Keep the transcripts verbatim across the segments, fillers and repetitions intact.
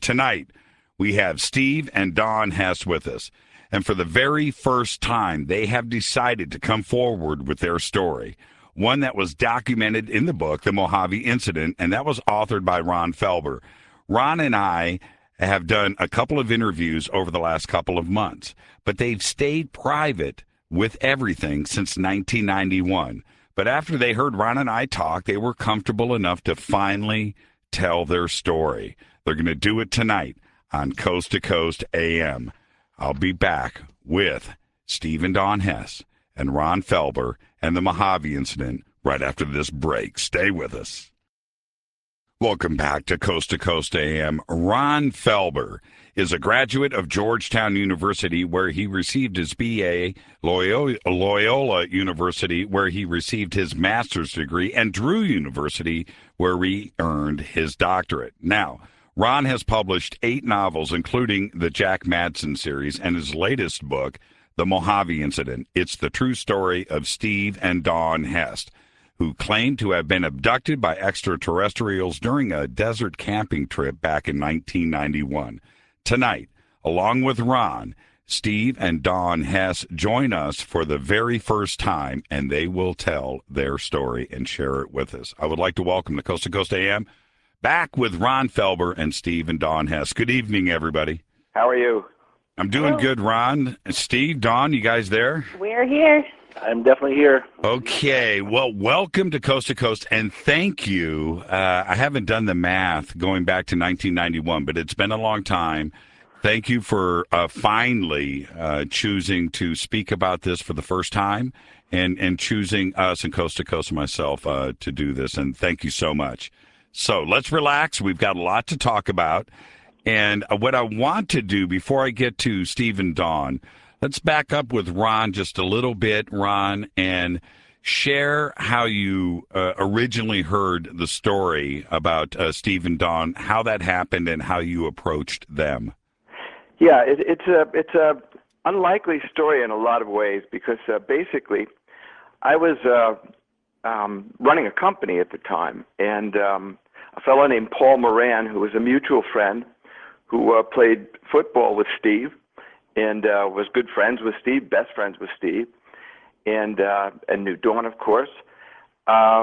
tonight we have Steve and Dawn Hess with us. And for the very first time, they have decided to come forward with their story, one that was documented in the book, The Mojave Incident, and that was authored by Ron Felber. Ron and I have done a couple of interviews over the last couple of months, but they've stayed private with everything since nineteen ninety-one. But after they heard Ron and I talk, they were comfortable enough to finally tell their story. They're going to do it tonight on Coast to Coast A M. I'll be back with Steve and Dawn Hess and Ron Felber and the Mojave Incident right after this break. Stay with us. Welcome back to Coast to Coast A M. Ron Felber is a graduate of Georgetown University, where he received his B A, Loyola, Loyola University, where he received his master's degree, and Drew University, where he earned his doctorate. Now, Ron has published eight novels, including the Jack Madsen series, and his latest book, The Mojave Incident. It's the true story of Steve and Dawn Hess, who claimed to have been abducted by extraterrestrials during a desert camping trip back in nineteen ninety-one. Tonight, along with Ron, Steve and Dawn Hess join us for the very first time, and they will tell their story and share it with us. I would like to welcome to Coast to Coast A M, back with Ron Felber and Steve and Dawn Hess. Good evening, everybody. How are you? I'm doing Hello. good, Ron. Steve, Dawn, you guys there? We're here. I'm definitely here. Okay, well, welcome to Coast to Coast, and thank you. Uh, I haven't done the math going back to nineteen ninety-one, but it's been a long time. Thank you for uh, finally uh, choosing to speak about this for the first time, and, and choosing us and Coast to Coast and myself uh, to do this, and thank you so much. So let's relax. We've got a lot to talk about, and uh, what I want to do before I get to Steve and Dawn, let's back up with Ron just a little bit, Ron, and share how you uh, originally heard the story about uh, Steve and Dawn, how that happened, and how you approached them. Yeah, it, it's a it's a unlikely story in a lot of ways because uh, basically, I was uh, um, running a company at the time, and um, a fellow named Paul Moran, who was a mutual friend, who uh, played football with Steve, and uh, was good friends with Steve, best friends with Steve, and uh, and knew Dawn, of course. Uh,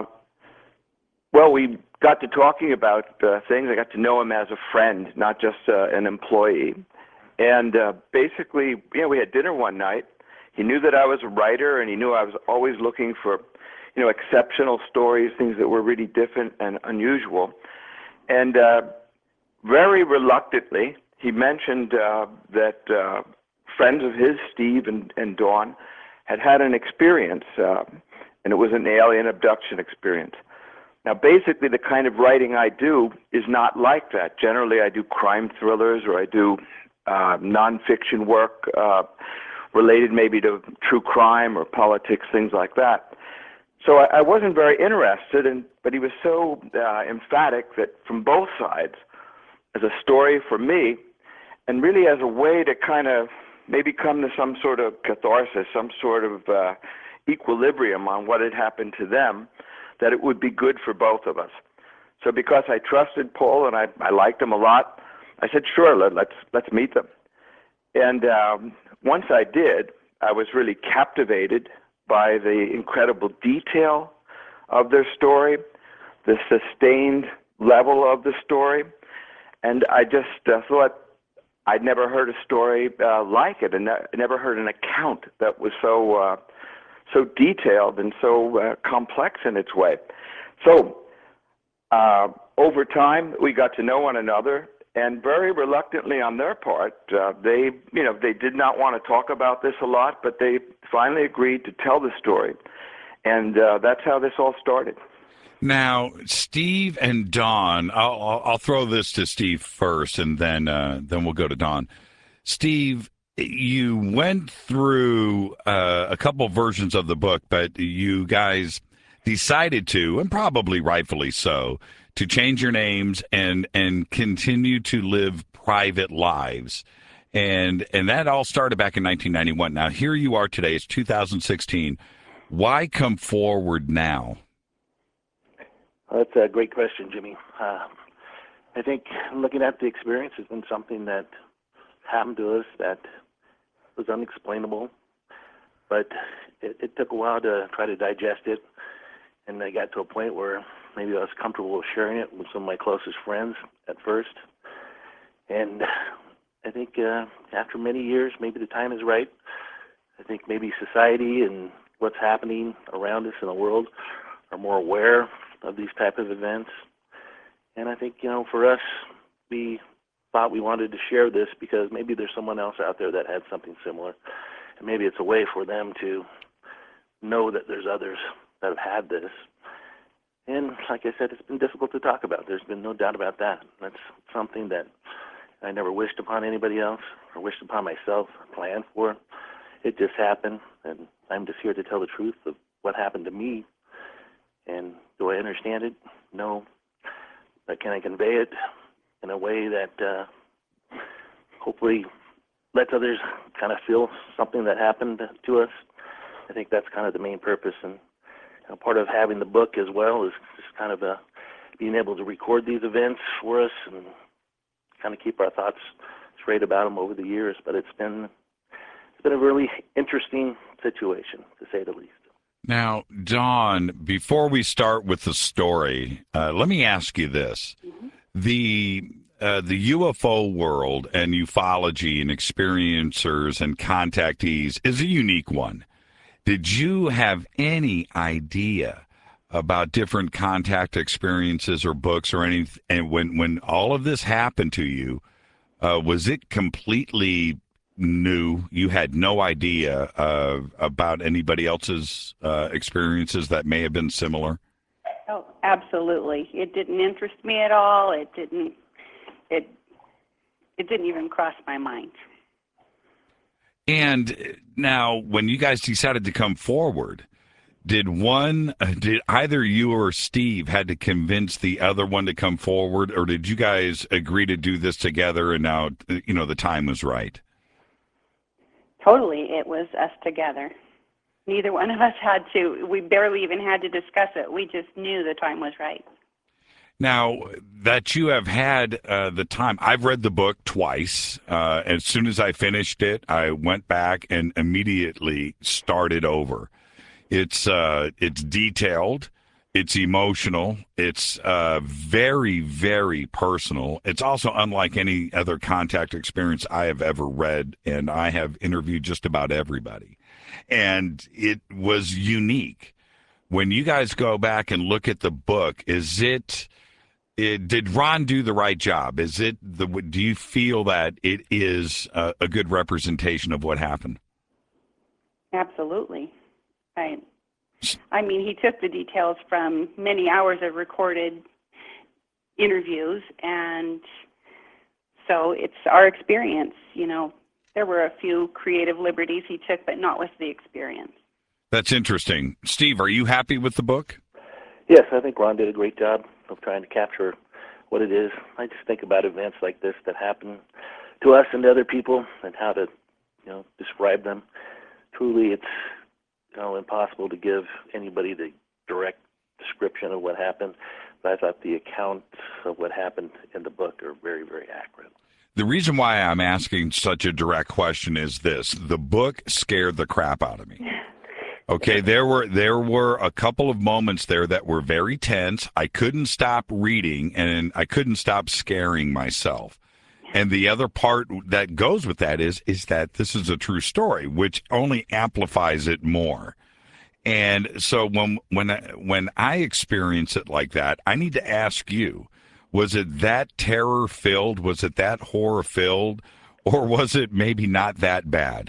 well, we got to talking about uh, things. I got to know him as a friend, not just uh, an employee. And uh, basically, you know, we had dinner one night. He knew that I was a writer, and he knew I was always looking for, you know, exceptional stories, things that were really different and unusual. And uh, very reluctantly, he mentioned uh, that uh, friends of his, Steve and, and Dawn, had had an experience, uh, and it was an alien abduction experience. Now, basically, the kind of writing I do is not like that. Generally, I do crime thrillers, or I do uh, nonfiction work uh, related maybe to true crime or politics, things like that. So I, I wasn't very interested, in, but he was so uh, emphatic that from both sides, as a story for me, and really as a way to kind of maybe come to some sort of catharsis, some sort of uh, equilibrium on what had happened to them, that it would be good for both of us. So because I trusted Paul and I, I liked him a lot, I said, sure, let, let's let's meet them. And um, once I did, I was really captivated by the incredible detail of their story, the sustained level of the story, and I just uh, thought I'd never heard a story uh, like it, and ne- never heard an account that was so uh, so detailed and so uh, complex in its way. So uh, over time, we got to know one another, and very reluctantly on their part, uh, they you know they did not want to talk about this a lot, but they finally agreed to tell the story, and uh, that's how this all started. Now, Steve and Dawn, I'll, I'll, I'll throw this to Steve first, and then uh, then we'll go to Dawn. Steve, you went through uh, a couple versions of the book, but you guys decided to, and probably rightfully so, to change your names and and continue to live private lives. And and that all started back in nineteen ninety-one. Now, here you are today. It's two thousand sixteen. Why come forward now? Well, that's a great question, Jimmy. Uh, I think looking at the experience has been something that happened to us that was unexplainable, but it, it took a while to try to digest it, and I got to a point where maybe I was comfortable sharing it with some of my closest friends at first, and I think uh, after many years, maybe the time is right. I think maybe society and what's happening around us in the world are more aware of these type of events. And I think, you know, for us, we thought we wanted to share this because maybe there's someone else out there that had something similar. And maybe it's a way for them to know that there's others that have had this. And like I said, it's been difficult to talk about. There's been no doubt about that. That's something that I never wished upon anybody else or wished upon myself or planned for. It just happened, and I'm just here to tell the truth of what happened to me. And do I understand it? No. But can I convey it in a way that uh, hopefully lets others kind of feel something that happened to us? I think that's kind of the main purpose. And you know, part of having the book as well is just kind of uh, being able to record these events for us and kind of keep our thoughts straight about them over the years. But it's been it's been a really interesting situation, to say the least. Now, Dawn, before we start with the story, uh, let me ask you this. Mm-hmm. The uh, the U F O world and ufology and experiencers and contactees is a unique one. Did you have any idea about different contact experiences or books or anything? And when, when all of this happened to you, uh, was it completely new? You had no idea uh, about anybody else's uh, experiences that may have been similar? Oh, absolutely. It didn't interest me at all. It didn't. It. It didn't even cross my mind. And now, when you guys decided to come forward, did one, did either you or Steve had to convince the other one to come forward, or did you guys agree to do this together? And now, you know, the time was right. Totally, it was us together. Neither one of us had to, we barely even had to discuss it. We just knew the time was right. Now, that you have had uh, the time, I've read the book twice. Uh, as soon as I finished it, I went back and immediately started over. It's uh, it's detailed. It's emotional. It's uh, very, very personal. It's also unlike any other contact experience I have ever read, and I have interviewed just about everybody. And it was unique. When you guys go back and look at the book, is it, it did Ron do the right job? Is it the, do you feel that it is a, a good representation of what happened? Absolutely. I I mean, he took the details from many hours of recorded interviews, and so it's our experience. You know, there were a few creative liberties he took, but not with the experience. That's interesting. Steve, are you happy with the book? Yes, I think Ron did a great job of trying to capture what it is. I just think about events like this that happen to us and to other people and how to, you know, describe them. Truly, it's you know, impossible to give anybody the direct description of what happened, but I thought the accounts of what happened in the book are very, very accurate. The reason why I'm asking such a direct question is this. The book scared the crap out of me. Okay, there were there were a couple of moments there that were very tense. I couldn't stop reading, and I couldn't stop scaring myself. And the other part that goes with that is is that this is a true story, which only amplifies it more. And so when when I, when I experience it like that, I need to ask you, was it that terror-filled? Was it that horror-filled? Or was it maybe not that bad?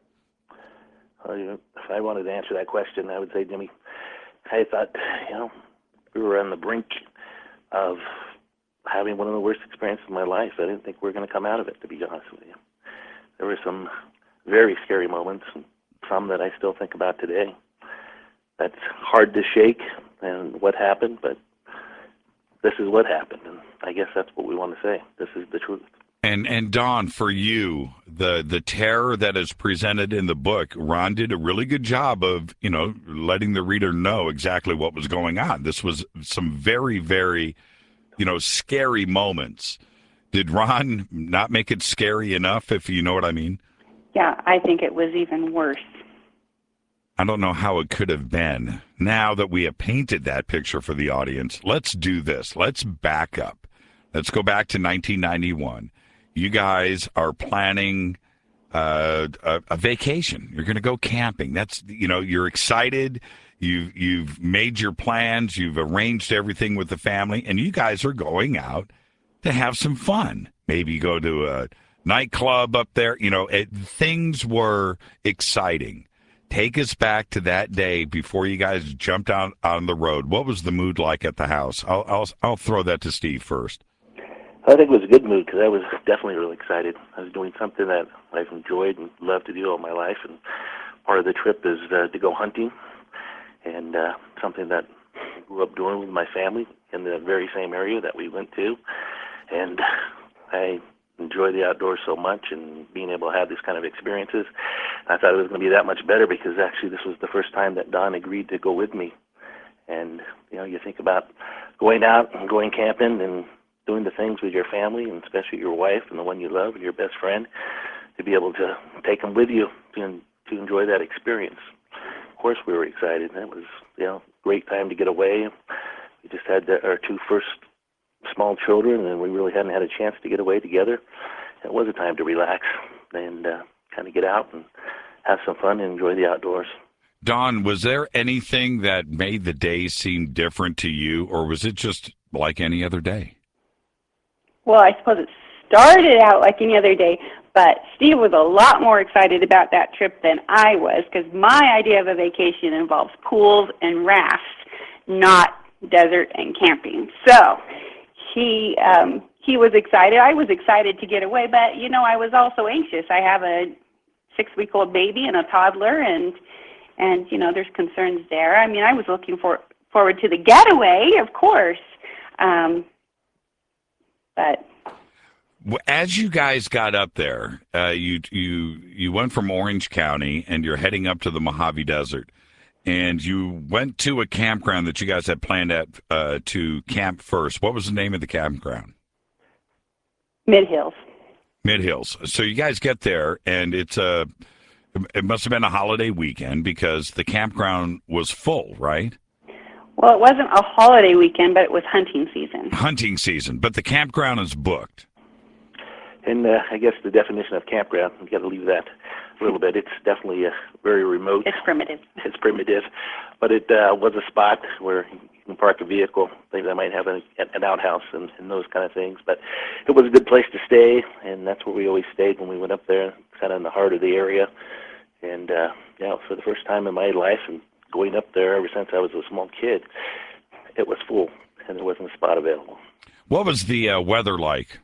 Uh, you know, if I wanted to answer that question, I would say, Jimmy, I thought, you know, we were on the brink of having one of the worst experiences of my life. I didn't think we were going to come out of it, to be honest with you. There were some very scary moments, and some that I still think about today. That's hard to shake and what happened, but this is what happened, and I guess that's what we want to say. This is the truth. And and Dawn, for you, the the terror that is presented in the book, Ron did a really good job of, you know, letting the reader know exactly what was going on. This was some very, very you know, scary moments. Did Ron not make it scary enough, if you know what I mean? Yeah, I think it was even worse. I don't know how it could have been. Now that we have painted that picture for the audience, let's do this. Let's back up. Let's go back to nineteen ninety-one. You guys are planning uh, a, a vacation. You're going to go camping. That's, you know, you're excited. You've, you've made your plans. You've arranged everything with the family, and you guys are going out to have some fun. Maybe go to a nightclub up there. You know, it, things were exciting. Take us back to that day before you guys jumped out on the road. What was the mood like at the house? I'll I'll, I'll throw that to Steve first. I think it was a good mood because I was definitely really excited. I was doing something that I've enjoyed and loved to do all my life, and part of the trip is uh, to go hunting, and uh, something that I grew up doing with my family in the very same area that we went to, and I enjoy the outdoors so much and being able to have these kind of experiences. I thought it was going to be that much better because actually this was the first time that Don agreed to go with me. And, you know, you think about going out and going camping and doing the things with your family, and especially your wife and the one you love and your best friend, to be able to take them with you to, to enjoy that experience. Of course, we were excited. That was, you know, a great time to get away. We just had the, our two first small children, and we really hadn't had a chance to get away together. It was a time to relax and uh, kind of get out and have some fun and enjoy the outdoors. Don, was there anything that made the day seem different to you, or was it just like any other day? Well, I suppose it started out like any other day, but Steve was a lot more excited about that trip than I was, because my idea of a vacation involves pools and rafts, not desert and camping. So he um, he was excited. I was excited to get away, but, you know, I was also anxious. I have a six-week-old baby and a toddler, and, and you know, there's concerns there. I mean, I was looking for, forward to the getaway, of course, um, but... As you guys got up there, uh, you you you went from Orange County and you're heading up to the Mojave Desert, and you went to a campground that you guys had planned at uh, to camp first. What was the name of the campground? Mid Hills. Mid Hills. So you guys get there, and it's a it must have been a holiday weekend because the campground was full, right? Well, it wasn't a holiday weekend, but it was hunting season. Hunting season, but the campground is booked. And uh, I guess the definition of campground, we've got to leave that a little bit. It's definitely uh, very remote. It's primitive. It's primitive. But it uh, was a spot where you can park a vehicle. They, they might have a, an outhouse and, and those kind of things. But it was a good place to stay, and that's where we always stayed when we went up there, kind of in the heart of the area. And, uh, yeah, for the first time in my life, and going up there ever since I was a small kid, it was full, and there wasn't a spot available. What was the uh, weather like?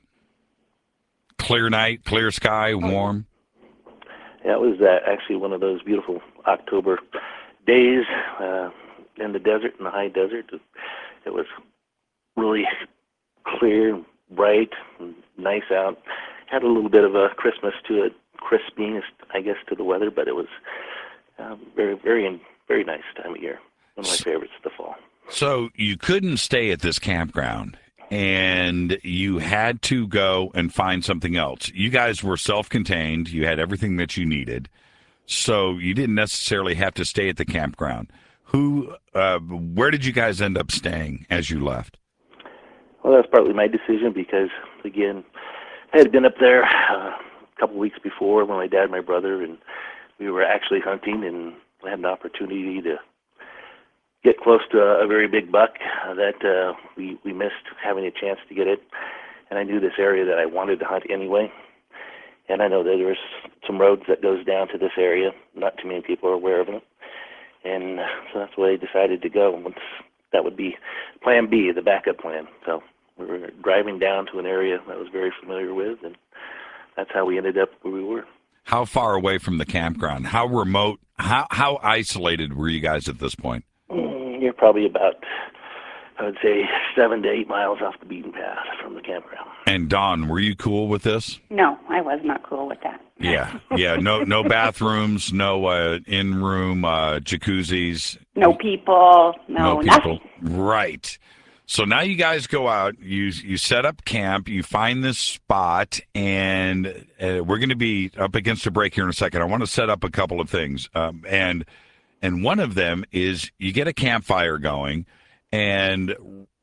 Clear night, clear sky, warm? Yeah, it was uh, actually one of those beautiful October days uh, in the desert, in the high desert. It was really clear, bright, and nice out. Had a little bit of a Christmas to it, crispiness, I guess, to the weather, but it was um, very, very, very nice time of year. One of my favorites, the fall. So you couldn't stay at this campground, and you had to go and find something else. You guys were self-contained. You had everything that you needed, so you didn't necessarily have to stay at the campground. Who, uh, where did you guys end up staying as you left? Well, that's partly my decision because, again, I had been up there uh, a couple weeks before when my dad and my brother, and we were actually hunting, and I had an opportunity to get close to a, a very big buck uh, that uh, we, we missed having a chance to get it. And I knew this area that I wanted to hunt anyway. And I know that there's some roads that goes down to this area. Not too many people are aware of them. And uh, so that's why I decided to go. Once that would be plan B, the backup plan. So we were driving down to an area that I was very familiar with, and that's how we ended up where we were. How far away from the campground? How remote? How, how isolated were you guys at this point? You're probably about, I would say, seven to eight miles off the beaten path from the campground. And Dawn, were you cool with this? No, I was not cool with that. Yeah, yeah. No, no bathrooms, no uh, in-room uh, jacuzzis. No people, no, no people. nothing. Right. So now you guys go out, you you set up camp, you find this spot, and uh, we're going to be up against a break here in a second. I want to set up a couple of things, um, and and one of them is you get a campfire going, and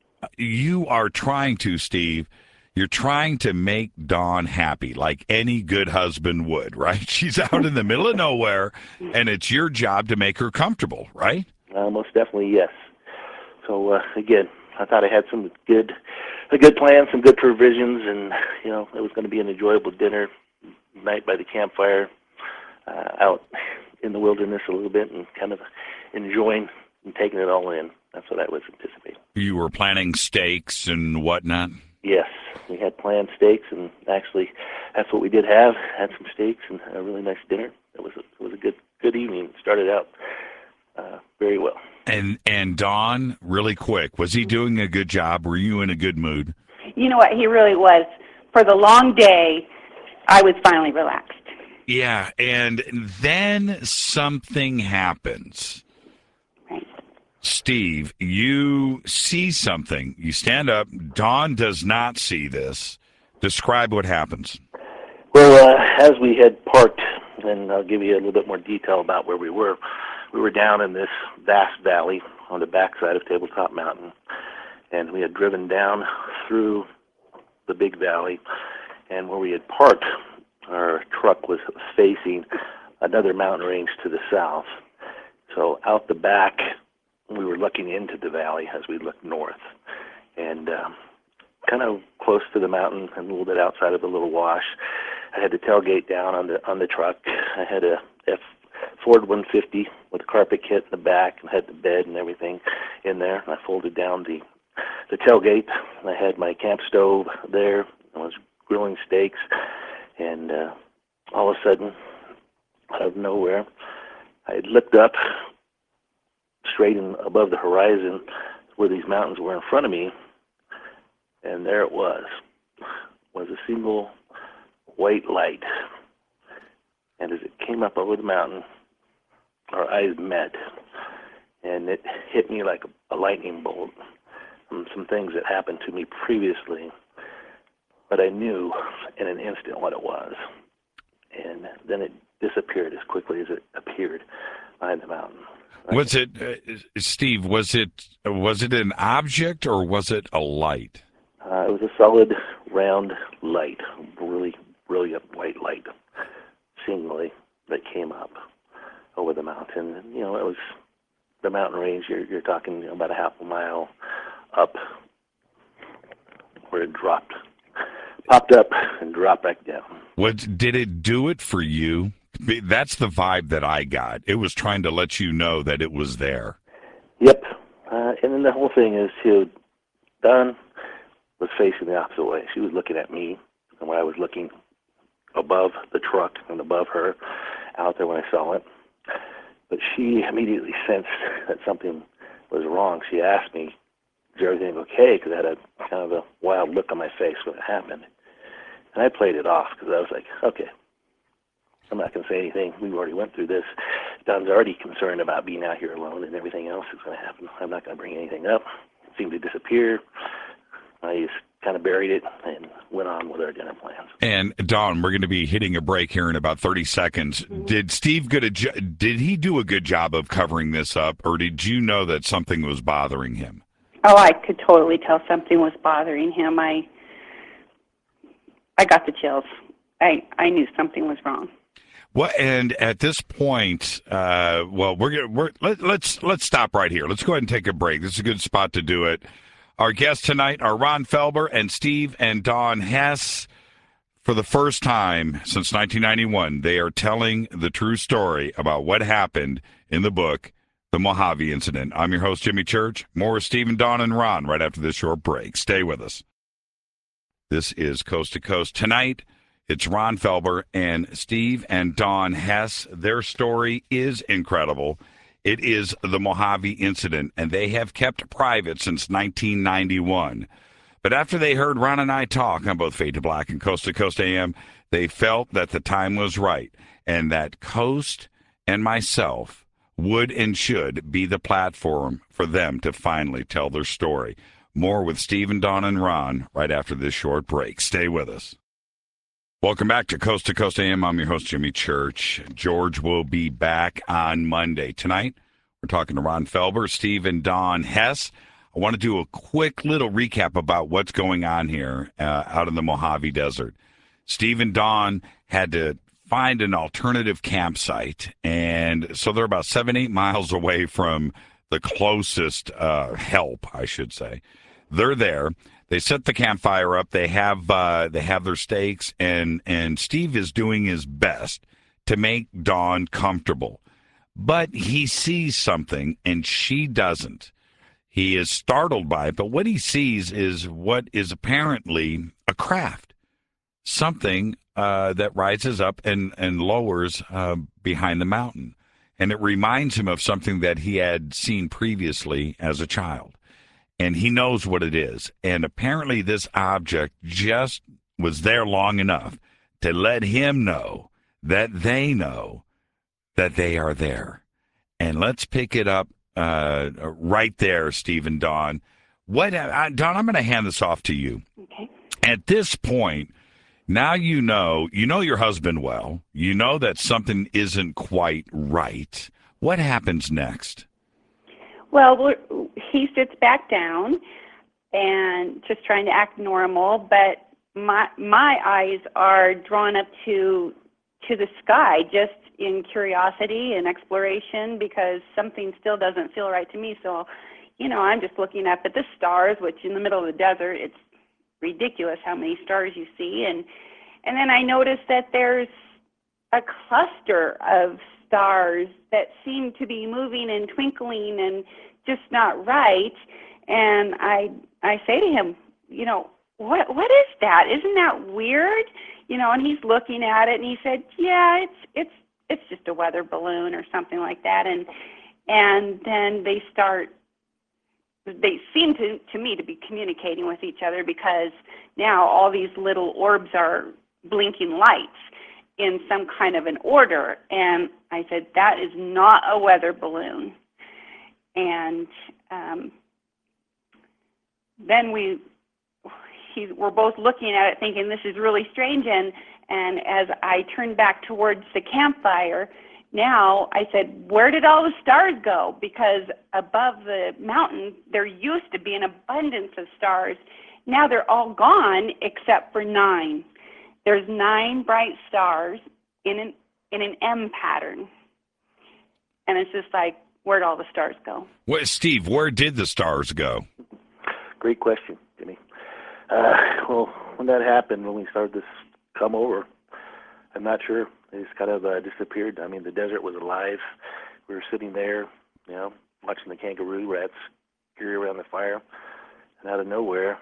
you are trying to, Steve, you're trying to make Dawn happy, like any good husband would, right? She's out in the middle of nowhere, and it's your job to make her comfortable, right? Uh, most definitely, yes. So uh, again, I thought I had some good, a good plan, some good provisions, and you know it was going to be an enjoyable dinner night by the campfire, uh, out in the wilderness a little bit, and kind of enjoying and taking it all in. That's what I was anticipating. You were planning steaks and whatnot. Yes, we had planned steaks, and actually, that's what we did have. Had some steaks and a really nice dinner. It was a, it was a good good evening. Started out uh, very well. And and Dawn, really quick, was he doing a good job? Were you in a good mood? You know what? He really was. For the long day, I was finally relaxed. Yeah, and then something happens. Right. Steve, you see something. You stand up. Dawn does not see this. Describe what happens. Well, uh, as we had parked, and I'll give you a little bit more detail about where we were. We were down in this vast valley on the backside of Tabletop Mountain, and we had driven down through the big valley, and where we had parked, our truck was facing another mountain range to the south. So out the back, we were looking into the valley as we looked north, and um, kind of close to the mountain and a little bit outside of the little wash. I had the tailgate down on the on the truck. I had a F Ford one fifty with a carpet kit in the back, and had the bed and everything in there. And I folded down the the tailgate. And I had my camp stove there. I was grilling steaks, and uh, all of a sudden, out of nowhere, I looked up straight in above the horizon where these mountains were in front of me, and there it was, was a single white light. And as it came up over the mountain, our eyes met, and it hit me like a, a lightning bolt from some things that happened to me previously, but I knew in an instant what it was. And then it disappeared as quickly as it appeared behind the mountain. Was it, uh, Steve, was it was it an object or was it a light? Uh, it was a solid, round light, really brilliant white light, singly, that came up over the mountain. And, you know, it was the mountain range. You're, you're talking, you know, about a half a mile up where it dropped, popped up and dropped back down. What, did it do it for you? That's the vibe that I got. It was trying to let you know that it was there. Yep. Uh, and then the whole thing is, too, Dawn was facing the opposite way. She was looking at me, and when I was looking above the truck and above her out there when I saw it. But she immediately sensed that something was wrong. She asked me, is everything okay? Because I had a kind of a wild look on my face when it happened. And I played it off because I was like, okay, I'm not going to say anything. We already went through this. Don's already concerned about being out here alone and everything else is going to happen. I'm not going to bring anything up. It seemed to disappear. I just kind of buried it and went on with our dinner plans. And Dawn, we're going to be hitting a break here in about thirty seconds. Mm-hmm. Did Steve get a jo- did he do a good job of covering this up, or did you know that something was bothering him? Oh, I could totally tell something was bothering him. I I got the chills. I I knew something was wrong. Well, and at this point, uh, well, we're gonna we're let, let's let's stop right here. Let's go ahead and take a break. This is a good spot to do it. Our guests tonight are Ron Felber and Steve and Dawn Hess. For the first time since nineteen ninety-one, they are telling the true story about what happened in the book, The Mojave Incident. I'm your host, Jimmy Church. More with Steve and Dawn and Ron right after this short break. Stay with us. This is Coast to Coast. Tonight, it's Ron Felber and Steve and Dawn Hess. Their story is incredible. It is the Mojave Incident, and they have kept private since nineteen ninety-one. But after they heard Ron and I talk on both Fade to Black and Coast to Coast A M, they felt that the time was right and that Coast and myself would and should be the platform for them to finally tell their story. More with Steve and Don and Ron right after this short break. Stay with us. Welcome back to Coast to Coast A M. I'm your host, Jimmy Church. George will be back on Monday. Tonight, we're talking to Ron Felber, Steve, and Don Hess. I want to do a quick little recap about what's going on here uh, out in the Mojave Desert. Steve and Don had to find an alternative campsite, and so they're about seven, eight miles away from the closest uh, help, I should say. They're there. They set the campfire up. They have uh, they have their steaks, and and Steve is doing his best to make Dawn comfortable, but he sees something and she doesn't. He is startled by it, but what he sees is what is apparently a craft, something uh, that rises up and and lowers uh, behind the mountain, and it reminds him of something that he had seen previously as a child. And he knows what it is. And apparently this object just was there long enough to let him know that they know that they are there. And let's pick it up uh, right there, Steve and Don. What, uh, Don, I'm going to hand this off to you. Okay. At this point, now you know, you know your husband well. You know that something isn't quite right. What happens next? Well, we're, he sits back down and just trying to act normal, but my my eyes are drawn up to to the sky, just in curiosity and exploration, because something still doesn't feel right to me. So, you know, I'm just looking up at the stars, which in the middle of the desert, it's ridiculous how many stars you see, and and then I notice that there's a cluster of stars that seem to be moving and twinkling and just not right. And I I say to him, you know, what what is that? Isn't that weird? You know, and he's looking at it and he said, yeah, it's it's it's just a weather balloon or something like that. And and then they start they seem to, to me to be communicating with each other, because now all these little orbs are blinking lights in some kind of an order. And I said, that is not a weather balloon. And um, then we he, we're both looking at it thinking this is really strange. And, and as I turned back towards the campfire, now I said, where did all the stars go? Because above the mountain, there used to be an abundance of stars. Now they're all gone except for nine. There's nine bright stars in an in an M pattern. And it's just like, where'd all the stars go? Well, Steve, where did the stars go? Great question, Jimmy. Uh, well, when that happened, when we started this come over, I'm not sure. They just kind of uh, disappeared. I mean, the desert was alive. We were sitting there, you know, watching the kangaroo rats scurry around the fire. And out of nowhere,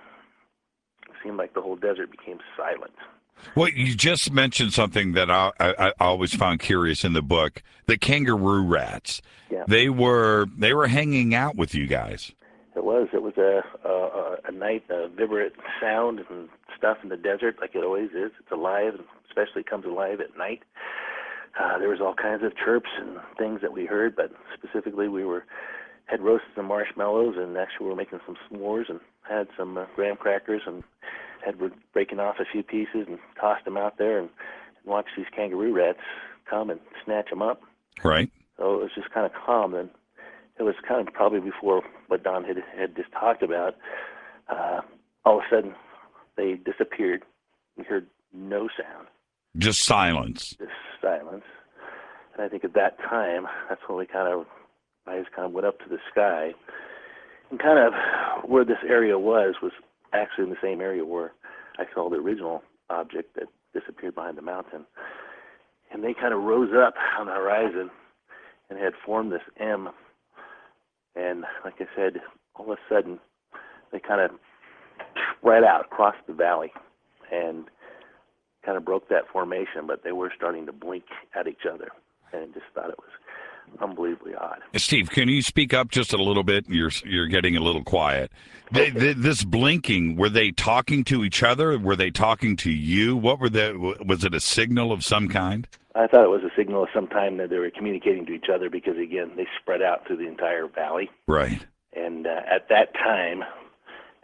it seemed like the whole desert became silent. Well, you just mentioned something that I, I, I always found curious in the book: the kangaroo rats. Yeah. They were they were hanging out with you guys. It was. It was a a, a night, a vibrant sound and stuff in the desert, like it always is. It's alive, and especially comes alive at night. Uh, there was all kinds of chirps and things that we heard, but specifically we were had roasted some marshmallows, and actually we were making some s'mores and had some uh, graham crackers, and had were breaking off a few pieces and tossed them out there, and, and watched these kangaroo rats come and snatch them up. Right. So it was just kind of calm. And it was kind of probably before what Don had, had just talked about. Uh, all of a sudden, they disappeared. We heard no sound. Just silence. Just silence. And I think at that time, that's when we kind of, eyes kind of went up to the sky. And kind of where this area was, was actually in the same area where I saw the original object that disappeared behind the mountain. And they kind of rose up on the horizon and had formed this M. And like I said, all of a sudden, they kind of spread out across the valley and kind of broke that formation, but they were starting to blink at each other. And just thought it was unbelievably odd. Steve, can you speak up just a little bit? You're you're getting a little quiet. They, they, this blinking, were they talking to each other? Were they talking to you? What were they? Was it a signal of some kind? I thought it was a signal of some time that they were communicating to each other, because again, they spread out through the entire valley. Right. And uh, at that time,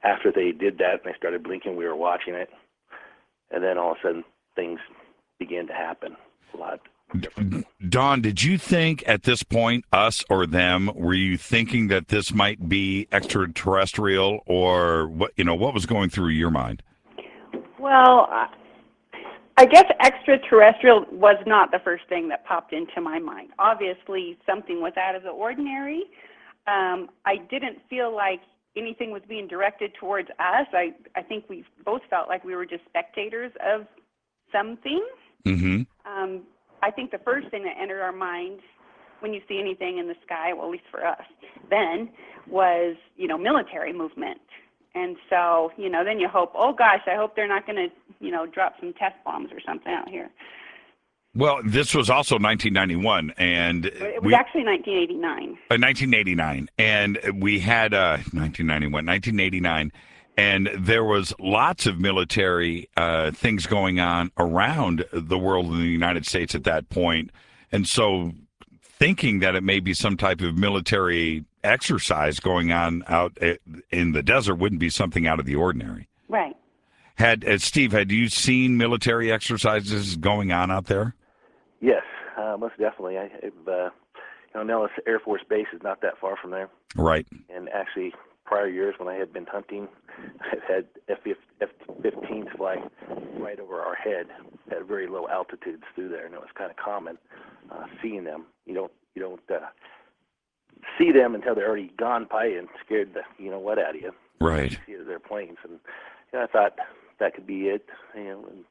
after they did that and they started blinking, we were watching it. And then all of a sudden, things began to happen a lot. Don, did you think at this point, us or them, were you thinking that this might be extraterrestrial, or what? You know, what was going through your mind? Well, uh, I guess extraterrestrial was not the first thing that popped into my mind. Obviously, something was out of the ordinary. Um, I didn't feel like anything was being directed towards us. I, I think we both felt like we were just spectators of something. Mm-hmm. Um, I think the first thing that entered our mind when you see anything in the sky, well, at least for us, then was, you know, military movement. And so, you know, then you hope, oh, gosh, I hope they're not going to, you know, drop some test bombs or something out here. Well, this was also nineteen ninety-one, and It was we, actually nineteen eighty-nine. uh, nineteen eighty-nine, and we had uh, nineteen ninety-one, nineteen eighty-nine, and there was lots of military uh, things going on around the world in the United States at that point, and so thinking that it may be some type of military exercise going on out in the desert wouldn't be something out of the ordinary. Right. Had uh, Steve, had you seen military exercises going on out there? Yes, uh, most definitely. I, I've, uh, you know, Nellis Air Force Base is not that far from there. Right. And actually, prior years when I had been hunting, I've had F fifteens fly right over our head at very low altitudes through there, and it was kind of common uh, seeing them. You don't you don't uh, see them until they're already gone by and scared the you know what out of you. Right. You see their planes, and you know, I thought that could be it. You know, and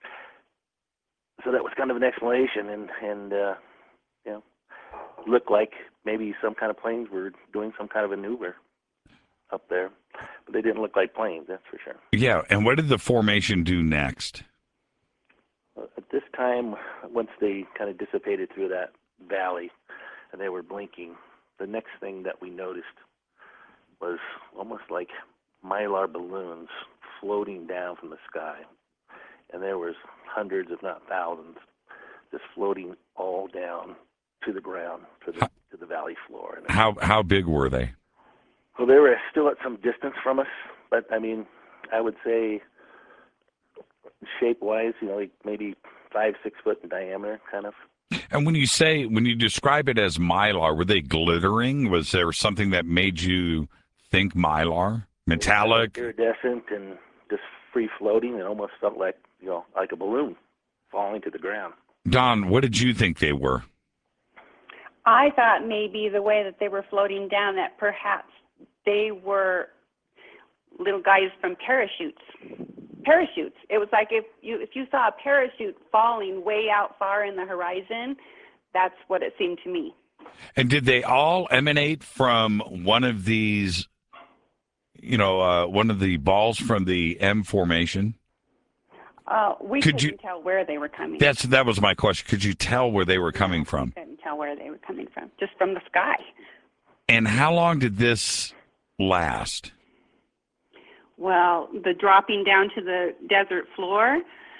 so that was kind of an explanation, and and uh, you know, looked like maybe some kind of planes were doing some kind of a maneuver up there, but they didn't look like planes, that's for sure. Yeah, and what did the formation do next? Uh, at this time, once they kind of dissipated through that valley and they were blinking, the next thing that we noticed was almost like mylar balloons floating down from the sky. And there was hundreds, if not thousands, just floating all down to the ground, to the, to the valley floor. And How how big were they? Well, they were still at some distance from us, but I mean, I would say shape-wise, you know, like maybe five, six foot in diameter, kind of. And when you say, when you describe it as mylar, were they glittering? Was there something that made you think mylar? Metallic? Iridescent and just free-floating. It almost felt like, you know, like a balloon falling to the ground. Don, what did you think they were? I thought maybe the way that they were floating down, that perhaps they were little guys from parachutes. Parachutes. It was like if you if you saw a parachute falling way out far in the horizon, that's what it seemed to me. And did they all emanate from one of these, you know, uh, one of the balls from the M formation? Uh, we Could couldn't you- tell where they were coming. That's that was my question. Could you tell where they were coming from? Couldn't tell where they were coming from, just from the sky. And how long did this last? Well, the dropping down to the desert floor.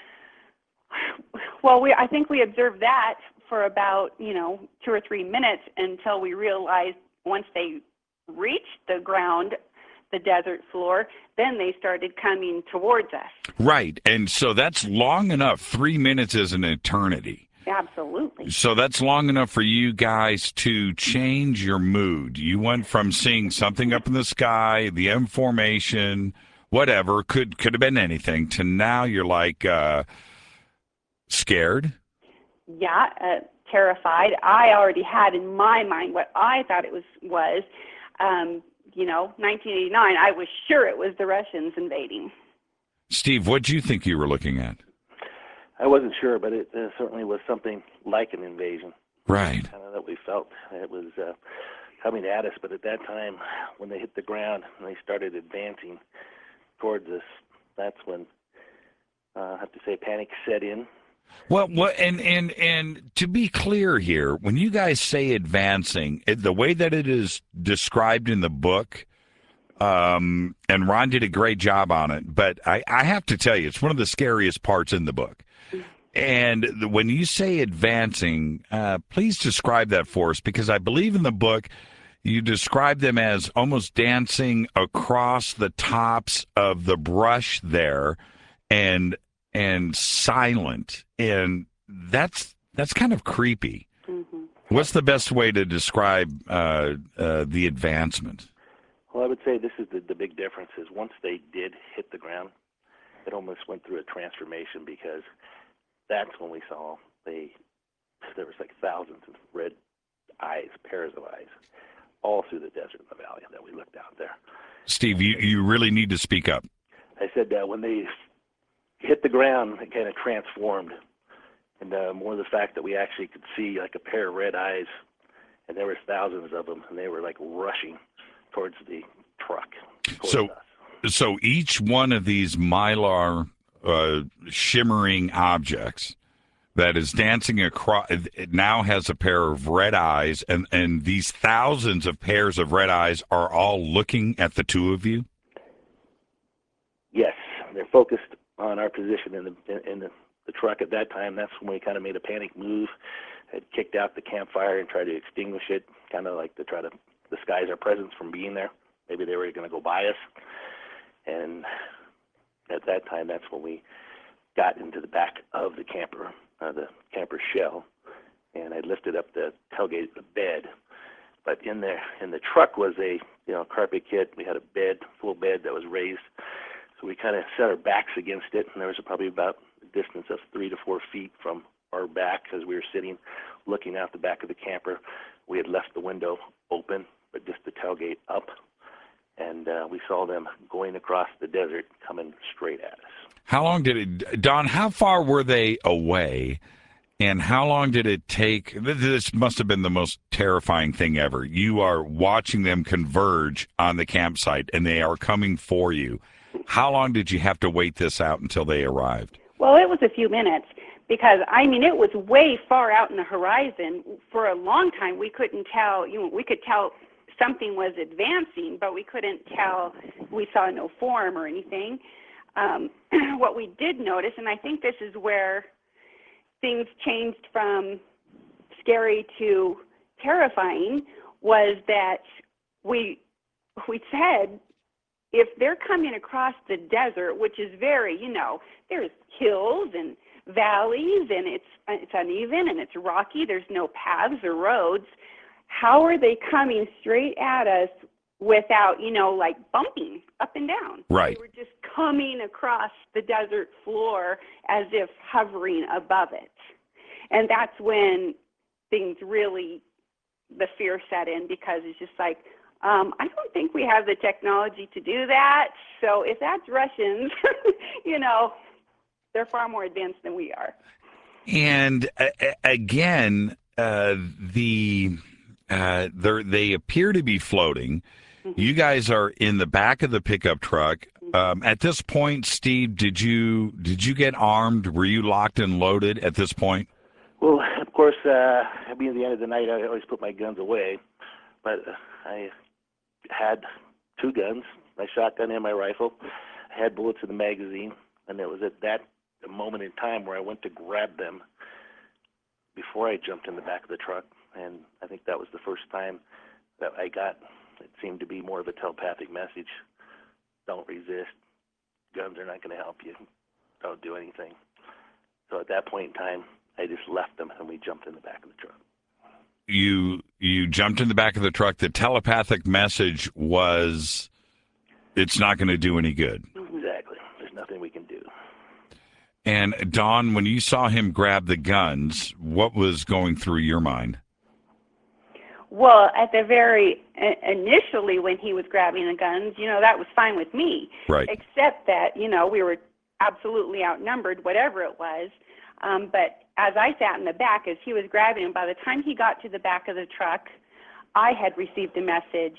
Well, we I think we observed that for about, you know, two or three minutes until we realized once they reached the ground, the desert floor, then they started coming towards us. Right. And so that's long enough. Three minutes is an eternity. Absolutely. So that's long enough for you guys to change your mood. You went from seeing something up in the sky, the M formation, whatever, could could have been anything, to now you're like uh, scared. Yeah, uh, terrified. I already had in my mind what I thought it was was, um, you know, nineteen eighty-nine. I was sure it was the Russians invading. Steve, what do you think you were looking at? I wasn't sure, but it uh, certainly was something like an invasion. Right. Kind of that we felt it was uh, coming at us. But at that time, when they hit the ground and they started advancing towards us, that's when uh, I have to say panic set in. Well, what and and and to be clear here, when you guys say advancing, it, the way that it is described in the book, um, and Ron did a great job on it, but I, I have to tell you, it's one of the scariest parts in the book. And the, when you say advancing, uh, please describe that for us, because I believe in the book You describe them as almost dancing across the tops of the brush there, and and silent, and that's that's kind of creepy. Mm-hmm. What's the best way to describe uh, uh, the advancement? Well, I would say this is the, the big difference is once they did hit the ground, it almost went through a transformation because that's when we saw they there was like thousands of red eyes, pairs of eyes, all through the desert in the valley that we looked out there. Steve, you, you really need to speak up. I said that when they hit the ground, it kind of transformed. And uh, more the fact that we actually could see like a pair of red eyes, and there was thousands of them, and they were like rushing towards the truck. Towards So, us. so each one of these mylar uh, shimmering objects that is dancing across, it now has a pair of red eyes, and, and these thousands of pairs of red eyes are all looking at the two of you? Yes, they're focused on our position in the in, in the, the truck at that time. That's when we kind of made a panic move, had kicked out the campfire and tried to extinguish it, kind of like to try to disguise our presence from being there. Maybe they were going to go by us. And at that time, that's when we got into the back of the camper, uh, the camper shell, and I lifted up the tailgate of the bed. But in there, in the truck was a you know carpet kit. We had a bed, full bed that was raised. So we kind of set our backs against it, and there was probably about a distance of three to four feet from our back as we were sitting, looking out the back of the camper. We had left the window open, but just the tailgate up, and uh, we saw them going across the desert, coming straight at us. How long did it, Don, how far were they away, and how long did it take? This must have been the most terrifying thing ever. You are watching them converge on the campsite, and they are coming for you. How long did you have to wait this out until they arrived? Well, it was a few minutes because, I mean, it was way far out in the horizon. For a long time, we couldn't tell, you know, we could tell something was advancing, but we couldn't tell, we saw no form or anything. Um, what we did notice, and I think this is where things changed from scary to terrifying, was that we we said, if they're coming across the desert, which is very, you know, there's hills and valleys, and it's it's uneven and it's rocky, there's no paths or roads, how are they coming straight at us without, you know, like bumping up and down? Right. They were just coming across the desert floor as if hovering above it. And that's when things really, the fear set in, because it's just like, Um, I don't think we have the technology to do that. So if that's Russians, you know, they're far more advanced than we are. And uh, again, uh, the uh, they appear to be floating. Mm-hmm. You guys are in the back of the pickup truck. Mm-hmm. Um, at this point, Steve, did you did you get armed? Were you locked and loaded at this point? Well, of course, uh, at the end of the night, I always put my guns away, but uh, I had two guns, my shotgun and my rifle. I had bullets in the magazine, and it was at that moment in time where I went to grab them before I jumped in the back of the truck, and I think that was the first time that I got, it seemed to be more of a telepathic message. Don't resist. Guns are not going to help you. Don't do anything. So at that point in time, I just left them, and we jumped in the back of the truck. You you jumped in the back of the truck. The telepathic message was, it's not going to do any good. Exactly. There's nothing we can do. And Don, when you saw him grab the guns, what was going through your mind? Well, at the very initially when he was grabbing the guns, you know, that was fine with me. Right. Except that, you know, we were absolutely outnumbered, whatever it was. Um, but as I sat in the back, as he was grabbing him, by the time he got to the back of the truck, I had received a message,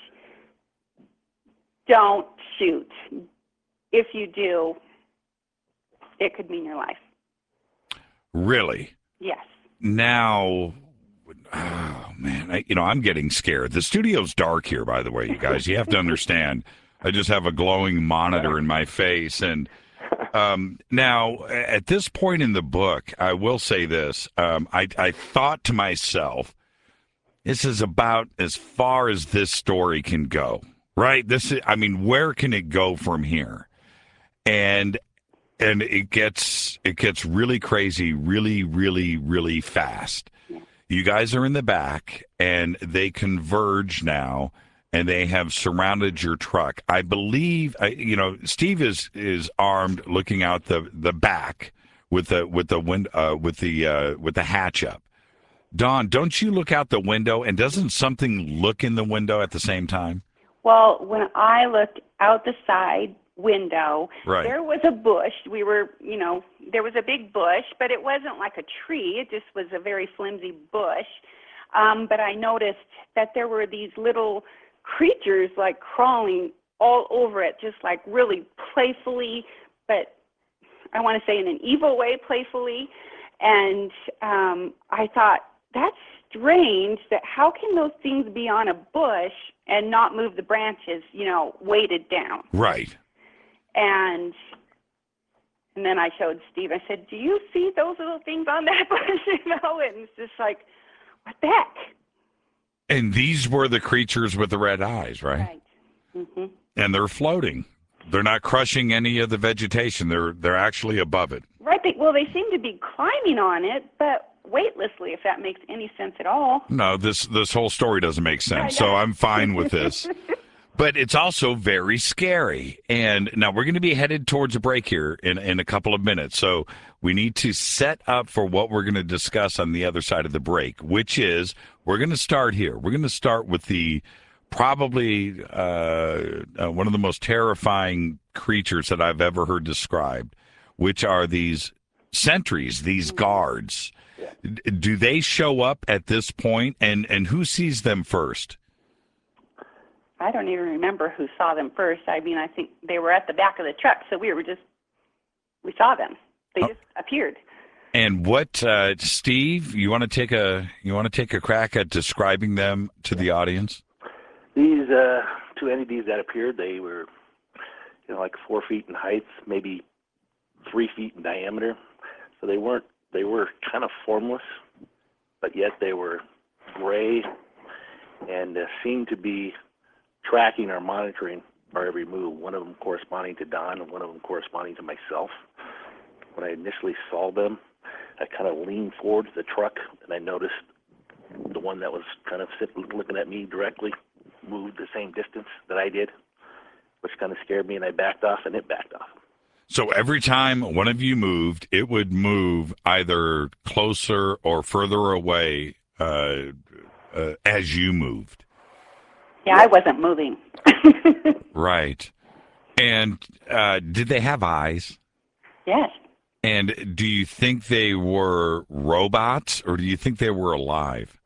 don't shoot. If you do, it could mean your life. Really? Yes. Now, oh, man, I, you know, I'm getting scared. The studio's dark here, by the way, you guys. You have to understand. I just have a glowing monitor in my face, and Um, now, at this point in the book, I will say this. Um, I, I thought to myself, this is about as far as this story can go, right? This is, I mean, where can it go from here? And and it gets it gets really crazy, really, really, really fast. Yeah. You guys are in the back, and they converge now, and they have surrounded your truck. I believe, uh, you know, Steve is is armed, looking out the, the back with the with the wind uh, with the uh, with the hatch up. Dawn, don't you look out the window, and doesn't something look in the window at the same time? Well, when I looked out the side window, Right. there was a bush. We were, you know, there was a big bush, but it wasn't like a tree. It just was a very flimsy bush. Um, but I noticed that there were these little creatures like crawling all over it, just like really playfully, but I want to say in an evil way, playfully. And um, I thought, that's strange, that how can those things be on a bush and not move the branches, you know, weighted down? Right. And and then I showed Steve, I said, do you see those little things on that bush? You know, and it's just like, what the heck? And these were the creatures with the red eyes, right? Right. Mm-hmm. And they're floating. They're not crushing any of the vegetation. They're they're actually above it. Right. They, well, they seem to be climbing on it, but weightlessly, if that makes any sense at all. No, this this whole story doesn't make sense. So I'm fine with this. But it's also very scary. And now we're going to be headed towards a break here in, in a couple of minutes. So we need to set up for what we're going to discuss on the other side of the break, which is we're going to start here. We're going to start with the probably uh, uh, one of the most terrifying creatures that I've ever heard described, which are these sentries, these guards. D- Do they show up at this point, and, and who sees them first? I don't even remember who saw them first. I mean, I think they were at the back of the truck, so we were just, we saw them. They Oh. just appeared. And what, uh, Steve? You want to take a you want to take a crack at describing them to the audience? These uh, two entities that appeared, they were, you know, like four feet in height, maybe three feet in diameter. So they weren't. They were kind of formless, but yet they were gray and uh, seemed to be tracking or monitoring our every move. One of them corresponding to Don, and one of them corresponding to myself. When I initially saw them, I kind of leaned forward to the truck, and I noticed the one that was kind of sitting, looking at me directly moved the same distance that I did, which kind of scared me, and I backed off, and it backed off. So every time one of you moved, it would move either closer or further away uh, uh, as you moved. Yeah, I wasn't moving. Right. And uh, did they have eyes? Yes. And do you think they were robots, or do you think they were alive?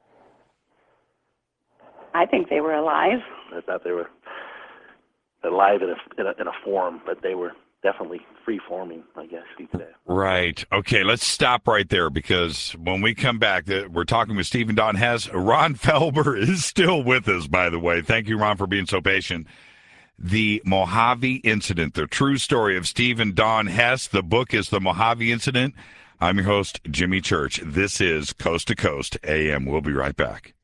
I think they were alive. I thought they were alive in a, in a, in a form, but they were definitely free-forming, I guess you could say. Right. Okay, let's stop right there, because when we come back, uh, we're talking with Steve and Dawn Hess. Ron Felber is still with us, by the way. Thank you, Ron, for being so patient. The Mojave Incident, the true story of Steve and Dawn Hess. The book is The Mojave Incident. I'm your host, Jimmy Church. This is Coast to Coast A M. We'll be right back.